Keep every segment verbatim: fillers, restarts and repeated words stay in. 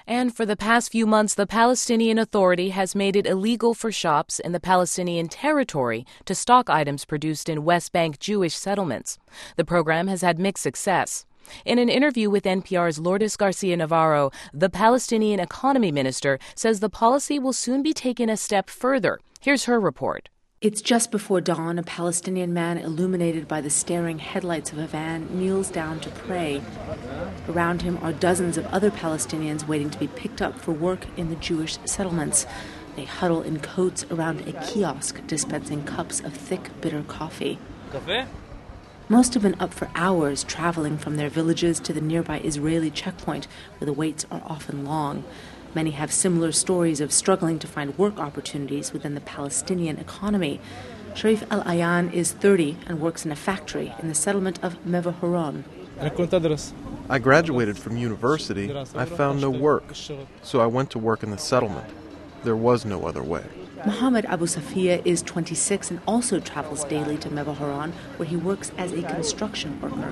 And for the past few months, the Palestinian Authority has made it illegal for shops in the Palestinian territory to stock items produced in West Bank Jewish settlements. The program has had mixed success. In an interview with N P R's Lourdes Garcia Navarro, the Palestinian economy minister says the policy will soon be taken a step further. Here's her report. It's just before dawn. A Palestinian man illuminated by the staring headlights of a van kneels down to pray. Around him are dozens of other Palestinians waiting to be picked up for work in the Jewish settlements. They huddle in coats around a kiosk dispensing cups of thick, bitter coffee. Coffee? Most have been up for hours, traveling from their villages to the nearby Israeli checkpoint, where the waits are often long. Many have similar stories of struggling to find work opportunities within the Palestinian economy. Sharif Al-Ayan is thirty and works in a factory in the settlement of Meva Haron. I graduated from university. I found no work, so I went to work in the settlement. There was no other way. Mohammed Abu Safiya is twenty-six and also travels daily to Meva Haron, where he works as a construction worker.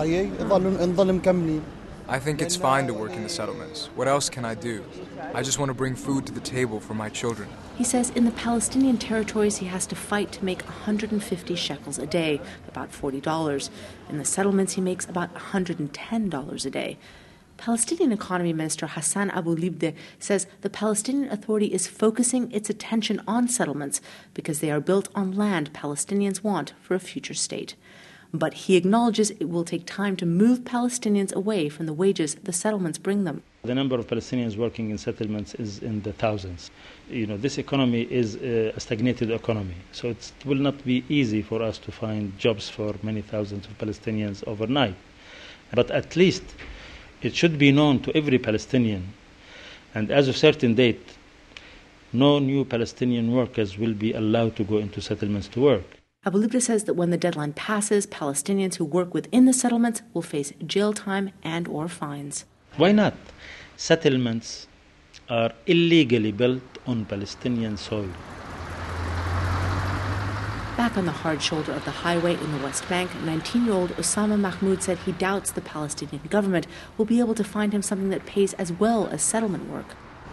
I think it's fine to work in the settlements. What else can I do? I just want to bring food to the table for my children. He says in the Palestinian territories he has to fight to make one hundred fifty shekels a day, about forty dollars. In the settlements he makes about one hundred ten dollars a day. Palestinian Economy Minister Hassan Abu Libdeh says the Palestinian Authority is focusing its attention on settlements because they are built on land Palestinians want for a future state. But he acknowledges it will take time to move Palestinians away from the wages the settlements bring them. The number of Palestinians working in settlements is in the thousands. You know, this economy is a stagnated economy, so it will not be easy for us to find jobs for many thousands of Palestinians overnight. But at least it should be known to every Palestinian, and as of a certain date, no new Palestinian workers will be allowed to go into settlements to work. Abu Libdeh says that when the deadline passes, Palestinians who work within the settlements will face jail time and or fines. Why not? Settlements are illegally built on Palestinian soil. Back on the hard shoulder of the highway in the West Bank, nineteen-year-old Osama Mahmoud said he doubts the Palestinian government will be able to find him something that pays as well as settlement work.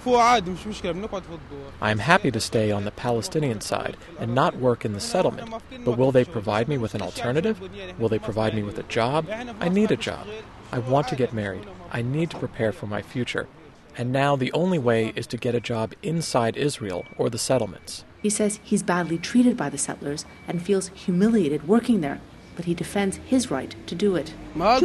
I am happy to stay on the Palestinian side and not work in the settlement, but will they provide me with an alternative? Will they provide me with a job? I need a job. I want to get married. I need to prepare for my future. And now the only way is to get a job inside Israel or the settlements. He says he's badly treated by the settlers and feels humiliated working there, but he defends his right to do it.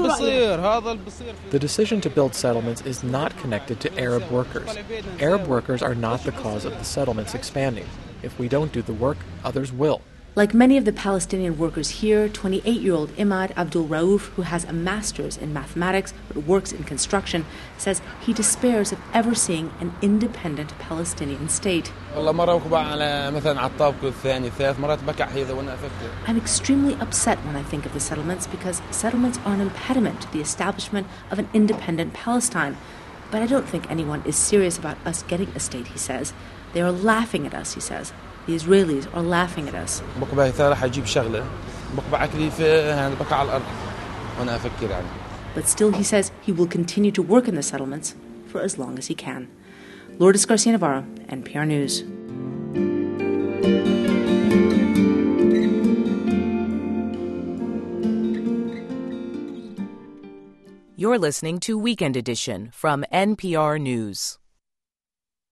The decision to build settlements is not connected to Arab workers. Arab workers are not the cause of the settlements expanding. If we don't do the work, others will. Like many of the Palestinian workers here, twenty-eight-year-old Imad Abdul Rauf, who has a master's in mathematics but works in construction, says he despairs of ever seeing an independent Palestinian state. I'm extremely upset when I think of the settlements because settlements are an impediment to the establishment of an independent Palestine. But I don't think anyone is serious about us getting a state, he says. They are laughing at us, he says. The Israelis are laughing at us. But still, he says he will continue to work in the settlements for as long as he can. Lourdes Garcia Navarro, N P R News. You're listening to Weekend Edition from N P R News.